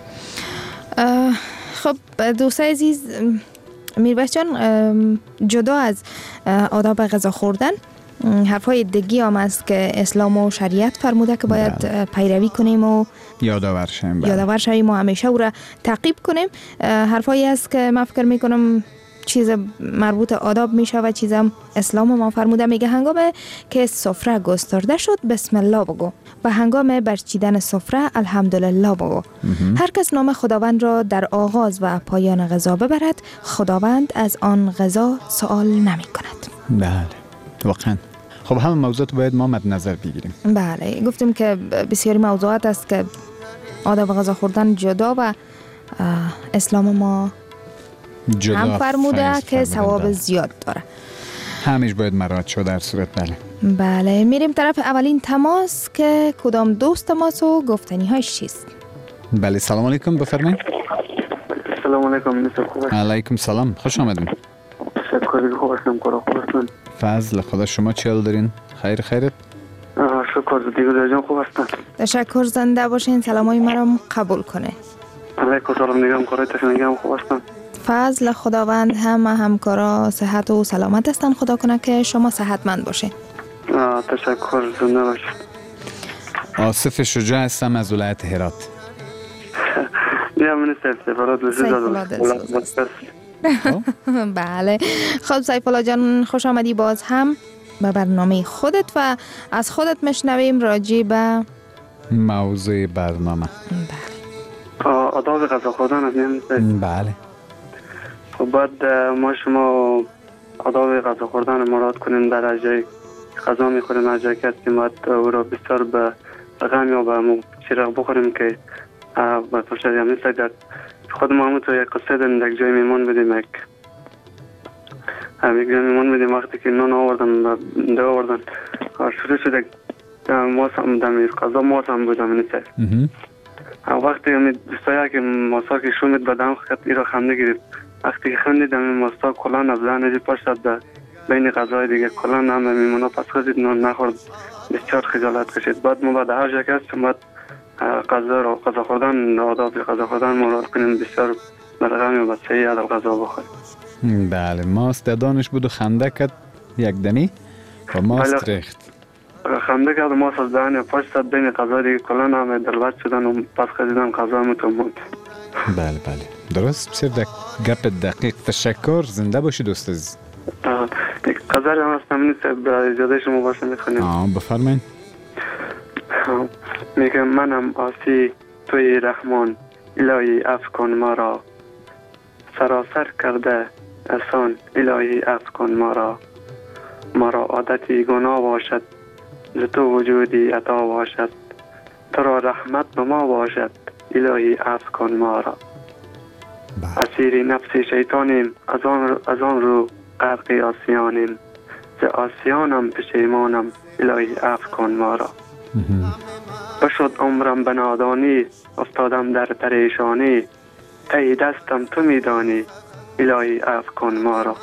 خب دوستای عزیز، میرویس جان، جدا از آداب غذا خوردن حرفای دیگه هم است که اسلام و شریعت فرموده که باید پیروی کنیم و یادآور شویم و همیشه او را تعقیب کنیم. حرفایی است که من فکر میکنم چیز مربوط آداب میشه و چیزم اسلام ما فرموده. میگه هنگام که سفره گسترده شد بسم الله بگو و هنگام برچیدن سفره الحمدلله بگو. هر کس نام خداوند را در آغاز و پایان غذا ببرد، خداوند از آن غذا سوال نمی کند. بله واقعا. خب همه موضوعات باید ما مد نظر بگیریم. بله، گفتیم که بسیاری موضوعات است که آداب غذا خوردن جدا و اسلام ما جدا هم فرموده که ثواب بله. زیاد داره. همیش باید مراعات شد در صورت. بله بله میریم طرف اولین تماس که کدام دوست تماس و گفتنی هایش چیست؟ بله سلام علیکم بفرمایید. سلام علیکم. علیکم سلام، خوش آمدین. تشکر. خوب هستم. خوب. فضل خدا، شما چی حال دارین؟ خیرت؟ شکر. دیگه جان خوب هستم. تشکر. زنده باشین. سلامای مرا قبول کنه. علیکم سلام. نگم کارایتش نگم خوب هستم. فضل خداوند همکارا صحت و سلامت هستن. خدا کنه که شما صحتمند باشین. تشکر. زنده باشین. آصف شجاع هستم از ولایت هرات. یا من سفارت بله. خب سیف الله جان خوش آمدی باز هم به برنامه خودت و از خودت مشنویم راجع به موضوع برنامه. آداب غذا خوردن از بله. خب بعد ما شما آداب غذا خوردن مراد کنیم در جای غذا میخوریم، از جای که هستیم باید او را بسیار به غم یا به چراغ بخوریم که با پشت مثل در خود ما همون تو یک قصه داریم در جای میمون بدیم یک جای میمون بدیم وقتی که نان آوردن و دو آوردن شروع شد ماس هم دمیر غذا ماس هم بودم نیست وقتی دوستایی که ماسا که شومید به دم خط ای را خنده گرفت وقتی که خندیدم ماسا کلان از لحنه پشت در بین غذای دیگه کلان هم میمونا پس خودید نان نخورد بسیار خجالت کشید. بعد ما بعد هر جا که هستیم باید غذا خوردن آداب غذا خوردن مراد کنیم بسیار برغمی و بسیاری عدل غذا بخوریم. بله ماست دادانش بود و خنده کرد یک دمی و ماست ریخت خنده کرد و ماست از دهن پشت بین غذا دیگه کلان هم دلبت شدن و پس خریدن غذا متومند. بله بله درست. بسیار گپ دقیق. تشکر. زنده باشی دوست عزیز. قذر هم هستم نیست به اجازه شما باشه میخونیم. بفرمایید. میگم منم آسی توی رحمان الهی عفو کن ما را سراسر کرده احسان الهی عفو کن ما را عادتی گناه باشد ز تو وجودی عطا باشد تو را رحمت به ما باشد الهی عفو کن ما را اسیر نفس شیطانیم از آن رو غرق آسیانیم ز آسیانم پشیمانم الهی عفو کن ما را بشد عمرم به نادانی افتادم در پریشانی ته دستم تو میدانی الهی عفو کن ما را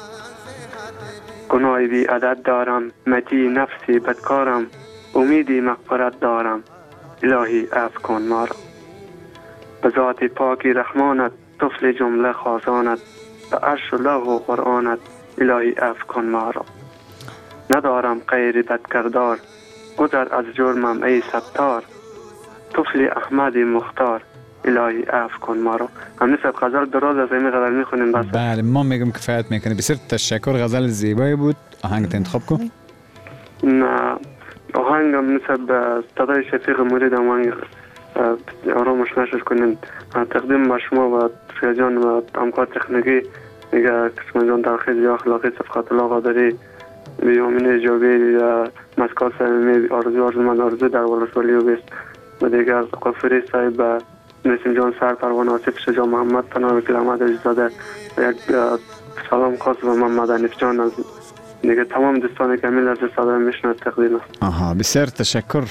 گناهی بی عدد دارم متی نفسی بدکارم امیدی مغفرت دارم الهی عفو کن ما را به ذات پاکی رحمانت طفل جمله خازانت به عرش و لوح و قرآنت الهی عفو کن ما را ندارم غیر بدکردار گذر از جرمم ای ستار طفل احمد مختار الهی عفو کن ما را. همین سب غزل دراز از این غزل میخونیم بس. بله ما میگم کفایت میکنه. بسیار تشکر. غزل زیبایی بود. آهنگ انتخاب کن. نه آهنگم مثل صدای شفیق مرید آهنگ آرامش نشش کنیم تقدیم با شما و رفیع جان و همکار تکنیکی میگه کشمان جان درخیز یا اخلاقی صفقات الله قادری بیامین ایجابی مسکال سمیمی آرزو من آرزو در ولسوالی و بیست و دیگر قفری صاحب نسیم جان سر پروان آصف شجاع محمد پناه وکیل احمد عزیزاده و یک سلام خاص به محمد حنیف جان از دیگه تمام دوستانی که همیل از صدای میشنه تقدیم است. بسیار تشکر.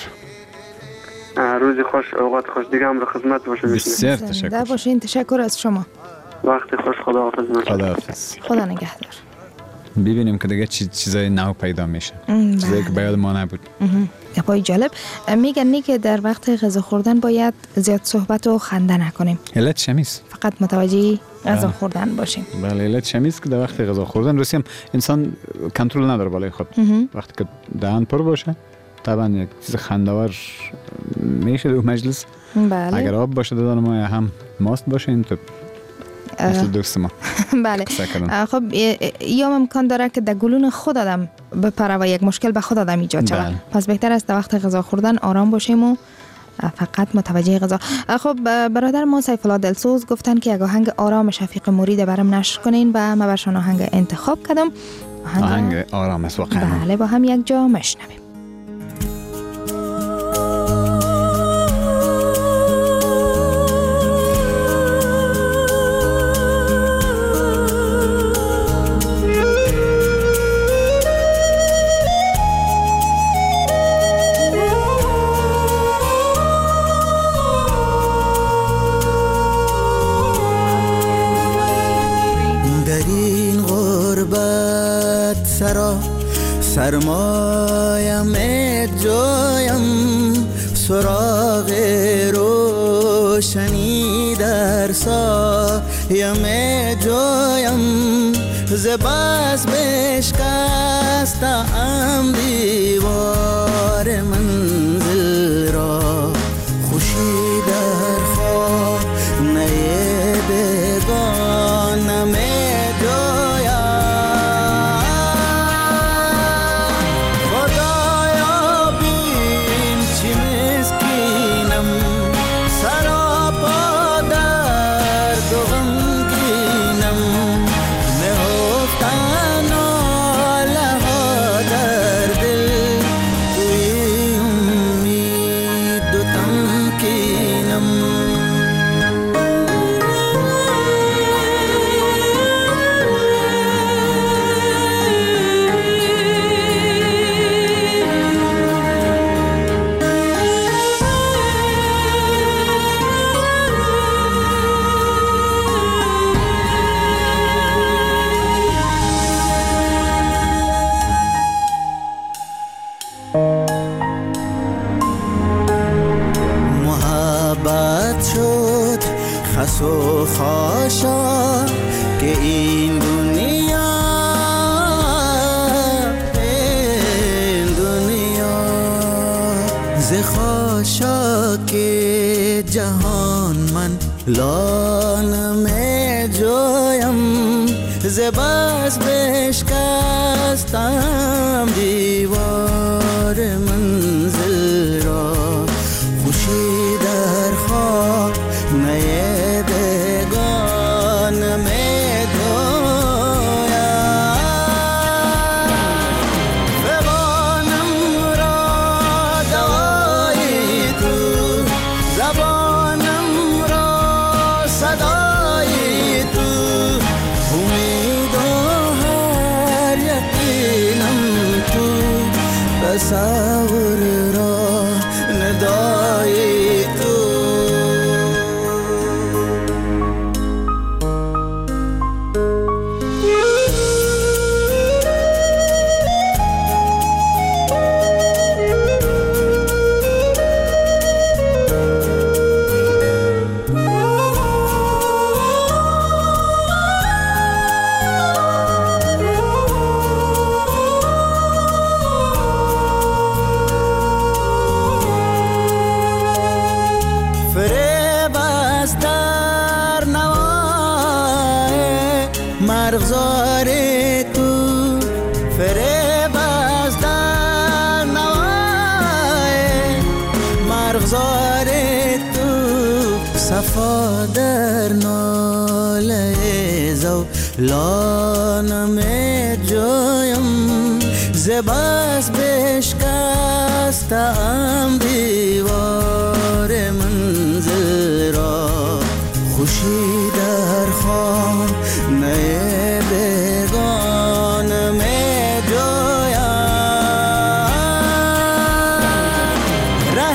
روزی خوش اوقات خوش دیگه هم رو خدمت باشه. بسیار تشکر. باشین. تشکر از شما. وقتی خوش. خداحافظ. خداحافظ. خدا نگهدار. ببینیم که دیگه چیزای نو پیدا میشه. چیزایی که باید ما نبود. گپای جالب. میگن که در وقت غذا خوردن باید زیاد صحبت و خنده نکنیم. علت چمیست؟ فقط متوجه غذا خوردن باشیم. بله علت چمیست که در وقت غذا خوردن روسی هم انسان کنترل نداره بالای خود. وقتی که دهن پر باشه طبعا یک چیز خنده‌آور میشه در مجلس. بله. اگر آب باشه دادن ما هم ماست باشه این تو مثل دوست ما. بله. خب یا امکان داره که در گلون خود آدم بپره و یک مشکل به خود آدم ایجاد شود. پس بهتر است در وقت غذا خوردن آرام باشیم و فقط متوجه غذا. خب برادر ما سیف الله دلسوز گفتن که یک آهنگ آرام شفیق مرید برام نشر کنین و من برشان آهنگ انتخاب کردم. آهنگ آرام است واقعا. بله با هم یک جا مشنویم. غربت سرا سرمایم جایم سراغ روشنی در سایم جایم ز بس بشکستم دیوار منزل را خوشی در خانه بگانم خس و خاشا که این دنیا ز خاشا که جهان من لانم جایم ز بس بشکستم دیوار منزل را خوشی در خواب نه بگان می دویم زبانم را دوایی تو زبانم را صدایی تو امید و هر یقینم تو تصور را ندایی تو مرغزار تو فریب از در نوای مرغزار تو صفا در ناله زولانم جایم ز بس بشکستم دیوار منزل را خوشی در خانه بگانم جایم ره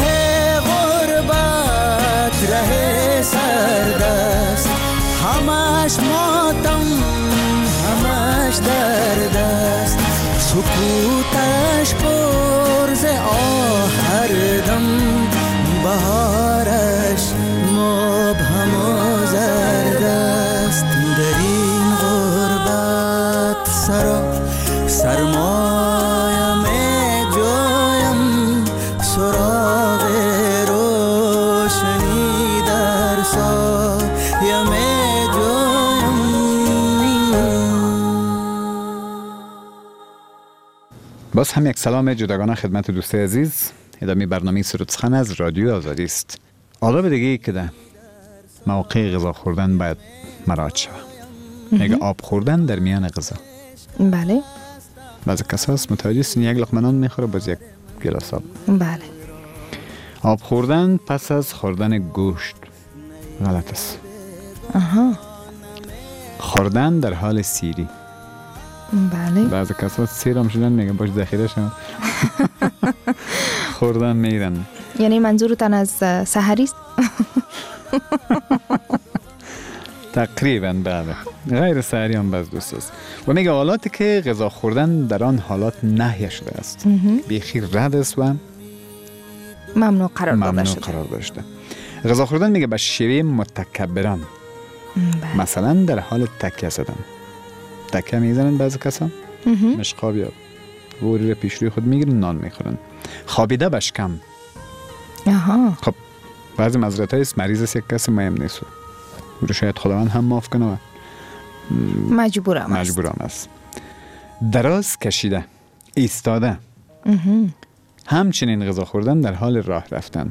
غربت ره سردست همش ماتم همش درد است سکوتش پر ز آه هر دم بهارش مبهم و زرد است در این غربت سرا سرمایم جایم سراغ روشنی در سایم جایم. باز هم یک سلام جداگانه خدمت دوستای عزیز. ادامه برنامه سرود سخن از رادیو آزادی است. آداب دیگه ای که در موقع غذا خوردن باید مراعات شود. میگه آب خوردن در میان غذا. بله. بعضی کسا هست متوجه است یک لقمه نان میخوره باز یک گلاس آب. بله. آب خوردن پس از خوردن گوشت غلط است. خوردن در حال سیری. بله. بعضی کسا سیر هم شدن میگه باش ذخیره شدن. خوردن میرن. یعنی منظورتان از سحری است؟ تقریبا بله. غیر سحری هم باز دوست است. و میگه حالاتی که غذا خوردن در آن حالات نهی شده است. بیخی رد است و ممنوع قرار داشته. غذا خوردن میگه به شیوه متکبران. مثلا در حال تکیه زدن. تکیه میزنن بعضی کسان مشقاب یا گوری رو پیش روی خود میگیرن نان میخورن. خوابیده به شکم. خب بعضی معذرت‌های است مریض است یک کس مهم نیست او رو شاید خداوند هم معاف کنه و مجبورم است. دراز کشیده، ایستاده، همچنین غذا خوردن در حال راه رفتن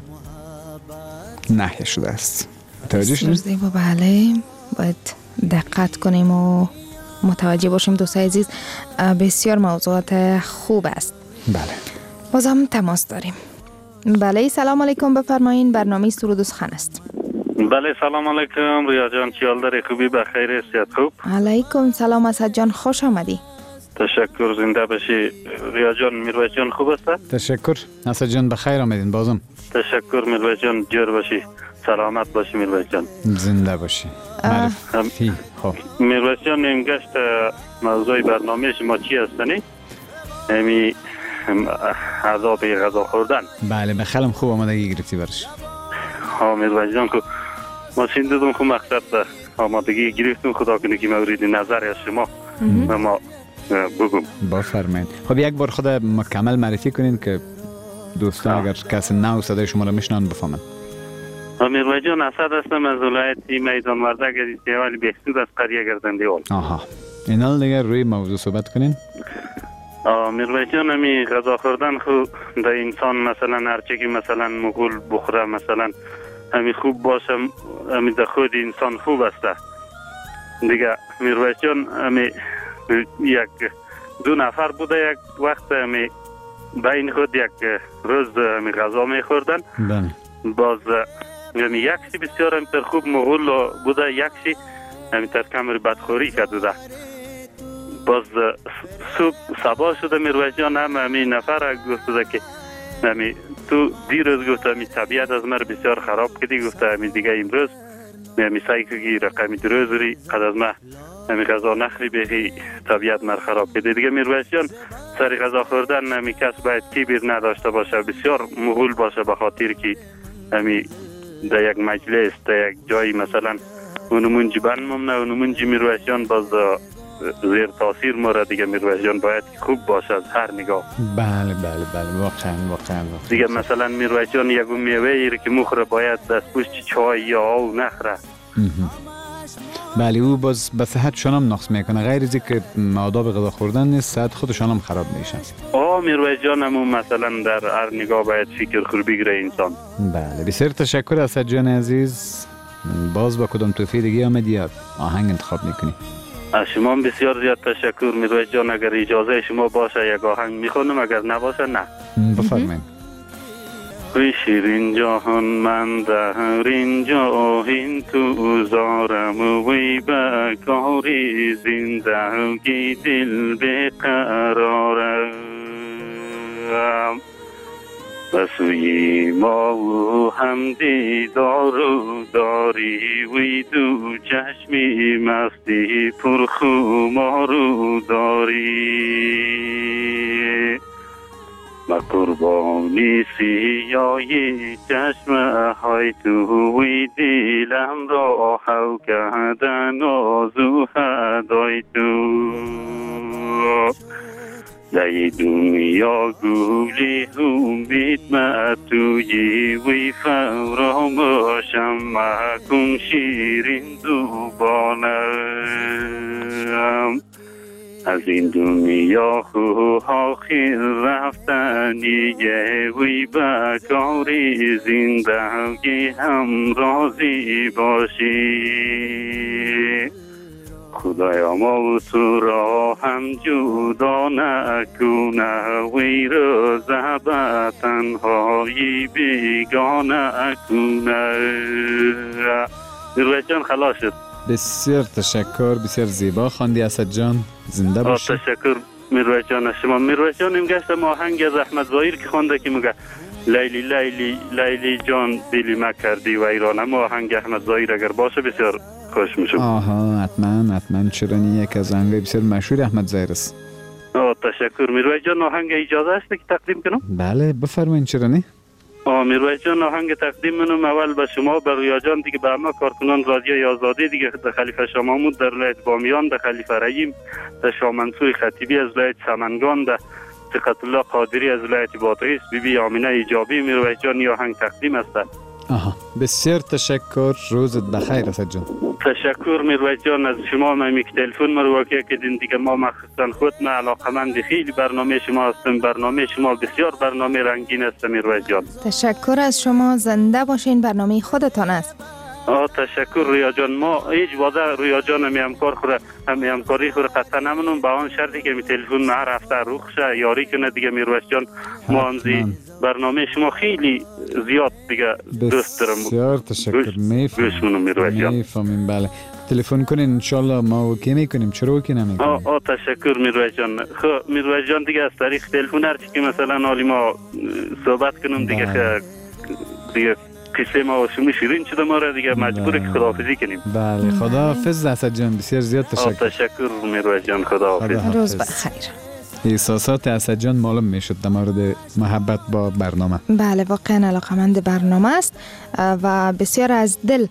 نهی شده است. متوجه شدید؟ بله، باید دقت کنیم و متوجه باشیم. دوستای عزیز، بسیار موضوعات خوب است. بله. بازم تماس داریم. بله، سلام علیکم، بفرمایین. برنامه سرود و سخن است. بله، سلام علیکم ریا جان، چی حال داری؟ خوبی؟ بخیر؟ صحت خوب؟ علیکم سلام اسد جان، خوش آمدی. تشکر، زنده باشی. ریا جان، میرویس جان خوب است؟ تشکر اسد جان، بخیر آمدین. بازم تشکر میرویس جان، جور باشی، سلامت باشی میرویس جان، زنده باشی. معرفی. خب میرویس جان، این گشت موضوع برنامه شما چی هستنی؟ امی عذاب غذا خوردن. بله، بخیرم. خوب آمادگی گرفتی برش. ها میرویس جان، خب ما شنیدم خب مقصد آمادگی گرفتیم. خدا کنه که مورد نظر از شما و ما بگم. بفرمایید. خب یک بار خود مکمل معرفی کنین که دوستان اگر کسی نو صدای شما را میشنن بفهمن. میرویس جان، اسد هستم از ولایت میدان وردک، دیوالی بهسود از قریه گردندیال. آها، اینا دیگه روی موضوع صحبت کنین. میرویس جان، امی غذا خوردن خود در انسان مثلا هرچی که مثلا مغول بخوره مثلا امی خوب باشه، امی در خود انسان خوب است دیگه. میرویس جان، امی یک دو نفر بوده، یک وقت امی بین خود یک روز امی غذا میخوردن. باز امی یکسی بسیار امی تر خوب مغول بوده، یکسی امی تر کمر بدخوری کرده. باز صبح سبا شده میرویس جان، هم امی نفر گفته که امی تو دیروز گفته امی طبیعت از من بسیار خراب کردی، گفته امی دیگه امروز امی سعی کنی رقمی دروزی قد از من امی غذا نخری بخی، طبیعت من خراب کردی دیگه. میرویس جان، سر غذا خوردن امی کس باید کبیر نداشته باشه، بسیار مغول باشه، به خاطر که امی در یک مجلس در یک جایی مثلا اونمون جبن ممنه اونمون جی میرویس جان باز زیر تاثیر مورد دیگه. میرویس جان باید خوب باشه از هر نگاه. بله واقعا دیگه مثلا میرویس جان یک میوه ایره که مخوره باید دست پشت چای یا آو نخره. بله، او باز به صحت شان هم نقص میکنه، غیر از که آداب غذا خوردن نیست، صحت خودشان هم خراب میشه. میرویس جان هم مثلا در هر نگاه باید فکر خور بگیره انسان. بله، بسیار تشکر اسد جان عزیز. باز با کدام توفیق دیگه آمدی یا آهنگ انتخاب میکنی؟ از شما بسیار زیاد تشکر میرویس جان. اگر اجازه شما باشه یک آهنگ میخونم، اگر نباشه نه. بفرمایید. وی شیرین جهان من در این جاهین تو زارم، وی بکاری زندگی دل بقرارم، بسوی ما و هم دیدار و داری، وی دو چشمی مستی پرخمار و داری، ما قربانی سیایی چشم های تو، وی دیلم را حو کردن آزو هدای تو، در دنیا گولی امید ما توی، وی فراموشم مکن شیرین زبانم، از این دنیا آخر رفتنیه، وی بکاری زندگی هم راضی باشی، خدایا ما تو را هم جدا نکنه، وی رو زبا تنهایی بیگانه کنه. میرویس جان خلاص شد. بسیار تشکر، بسیار زیبا خواندی اسد جان، زنده باشی. تشکر میرویس جان از شما. میرویس جان این گشت آهنگ از احمد ظاهر که خوانده که میگه لیلی لیلی لیلی جان دلی ما کردی و ایران، اما آهنگ احمد ظاهر اگر باشه بسیار خوش میشم. آها حتما چرا نی، یک از آهنگای بسیار مشهور احمد ظاهر است. تشکر میرویس جان. آهنگ اجازه است که تقدیم کنم؟ بله بفرمایید، چرا نی. میرویس جان آهنگ تقدیم منم اول به شما، به رویا جان دیگه، به همه کارکنان رادیوی آزادی دیگه، در خلیفه شاه محمود در ولایت بامیان، در خلیفه رحیم، در شاه منصور خطیبی از ولایت سمنگان، در ثقت الله قادری از ولایت بادغیس، بیبی آمینه ایجابی. میرویس جان این آهنگ تقدیم است. آها بسیار تشکر، روزت بخیر اسد جان. تشکر میرویس جان از شما. من یک تلفن رو واقع کردین دیگه، ما مخصوصا خود من علاقمند خیلی برنامه شما هستم. برنامه شما بسیار برنامه رنگین است میرویس جان. تشکر از شما، زنده باشین، برنامه خودتان است. تشکر رویا جان. ما هیچ وعده رویا جان همکاری خود قطعا نمونم، با آن شرطی که می تلفن ما هر هفته روخشه یاری کنه دیگه میرویس جان. ما انزی برنامه شما خیلی زیاد دیگه دوست دارم. بسیار تشکر. میفهمیم. بله تلفن کنین انشالله ما اوکی میکنیم. چرا اوکی نمیکنیم؟ تشکر میرویس جان. خب میرویس جان دیگه از طریق تلفن هر چی که مثلا حالی ما صحبت کنم دیگه قصه ما و شما شیرین شده ما را دیگه مجبوره که خداحافظی کنیم. بله خداحافظ اسد جان، بسیار زیاد تشکر. تشکر میرویس جان، خداحافظ. روز بخیر. احساسات اسد جان معلوم میشد در مورد محبت با برنامه. بله واقعا علاقمند برنامه است و بسیار از دل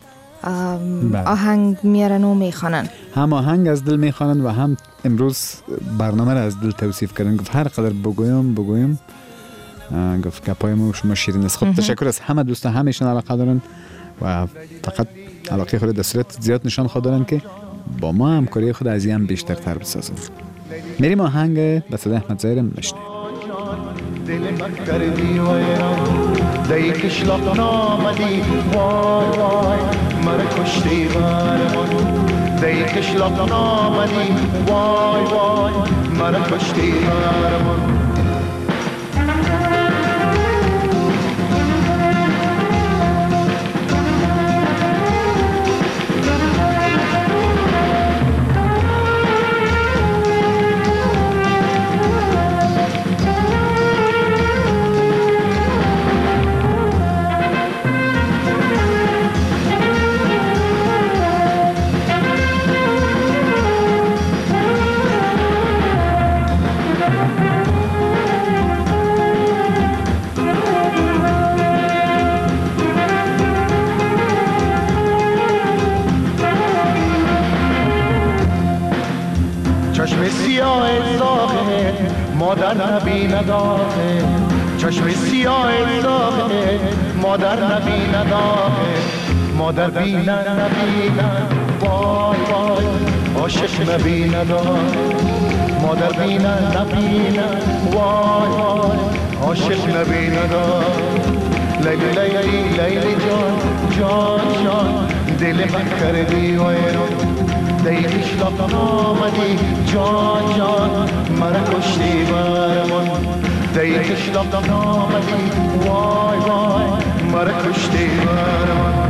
آهنگ میارن و میخوانن. هم آهنگ از دل میخوانن و هم امروز برنامه را از دل توصیف کردن. گفت هر قدر بگویم گفت گپای ما شما شیرین است. خب تشکر از همه دوستان، همیشون علاقه دارن و فقط علاقه خود در صورت زیاد نشان خود دارن که با ما همکاری خود از این بیشتر تر بسازن. میریم آهنگ به صدای احمد ظاهر میشنویم. دل من کردی و دی کشلاق نامدی وای وای مرا کشتی برمان، دی کشلاق نامدی وای وای مرا کشتی برمان. چشم سیاه زاغه مادر نبیند آخه، چشم سیاه زاغه مادر نبیند آخه، مادر بیند نبیند وای وای عاشق نبیند آخه، مادر بیند نبیند وای وای عاشق نبیند آخه. لیلی لیلی لیلی جان جان جان دل من کردی ویران، دی کشلاق آمدی جان جان مرا کشتی برمان، دی کشلاق آمدی وای وای مرا کشتی برمان.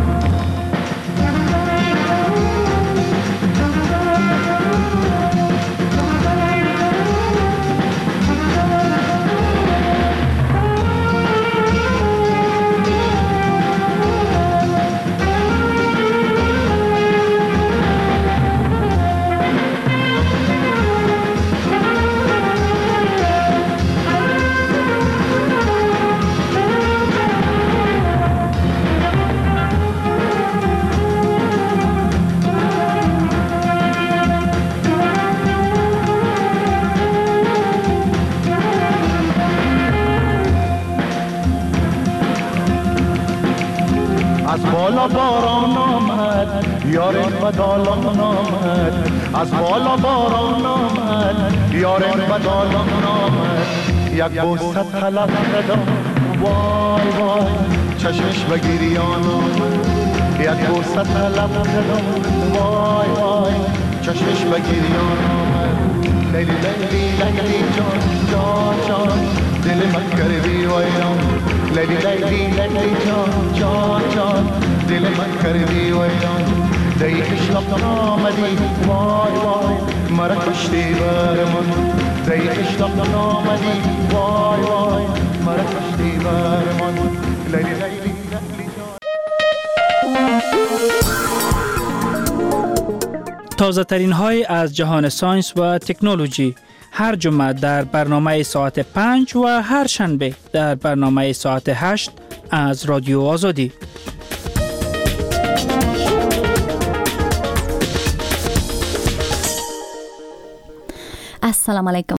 از بالا باران آمد یارم و دالان آمد، از بالا باران آمد یارم و دالان آمد، یک بوسه طلب ندام وای وای چشمش به گریان آمد، یک بوسه طلب ندام وای وای چشمش به گریان آمد. لیلی لیلی لیلی جان جان جان دل من کردی ویران، لیلی لیلی لیلی جان جان جان دل من کردی ویران، دی کشلاق آمدی وای وای مرا کشتی برمان، دی کشلاق آمدی وای وای مرا کشتی برمان. لیلی لیلی لیلی جان تازه ترین های از جهان ساینس و تکنولوژی هر جمعه در برنامه ساعت 5 و هر شنبه در برنامه ساعت 8 از رادیو آزادی. السلام علیکم.